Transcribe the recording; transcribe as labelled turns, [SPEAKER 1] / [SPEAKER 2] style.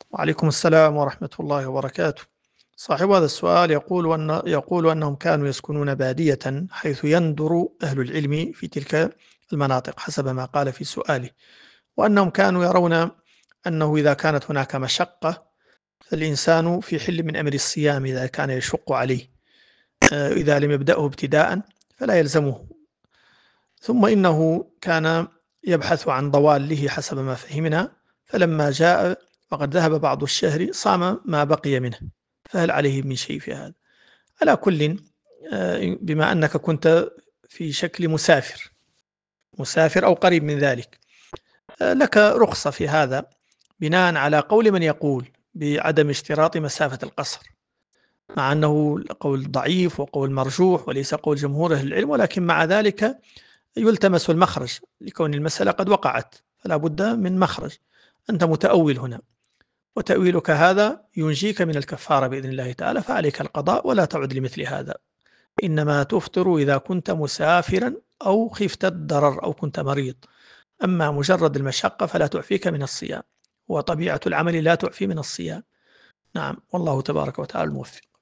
[SPEAKER 1] وعليكم السلام ورحمة الله وبركاته. صاحب هذا السؤال يقول أنهم كانوا يسكنون بادية حيث يندر أهل العلم في تلك المناطق حسب ما قال في سؤاله، وأنهم كانوا يرون أنه إذا كانت هناك مشقة فالإنسان في حل من أمر الصيام إذا كان يشق عليه، إذا لم يبدأه ابتداء فلا يلزمه. ثم إنه كان يبحث عن ضواله حسب ما فهمنا، فلما جاء وقد ذهب بعض الشهر صام ما بقي منه، فهل عليه من شيء في هذا؟ على كل، بما أنك كنت في شكل مسافر أو قريب من ذلك، لك رخصة في هذا بناء على قول من يقول بعدم اشتراط مسافة القصر، مع أنه قول ضعيف وقول مرجوح وليس قول جمهور أهل العلم، ولكن مع ذلك يلتمس المخرج لكون المسألة قد وقعت، فلا بد من مخرج. أنت متأول هنا، وتأويلك هذا ينجيك من الكفارة بإذن الله تعالى، فعليك القضاء ولا تعد لمثل هذا. إنما تفطر إذا كنت مسافرا أو خفت الضرر أو كنت مريض، أما مجرد المشقة فلا تعفيك من الصيام، وطبيعة العمل لا تعفي من الصيام. نعم، والله تبارك وتعالى الموفق.